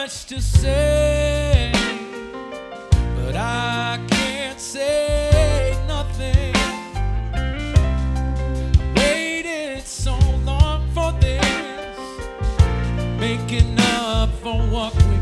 much to say, but I can't say nothing. Waited so long for this, making up for what we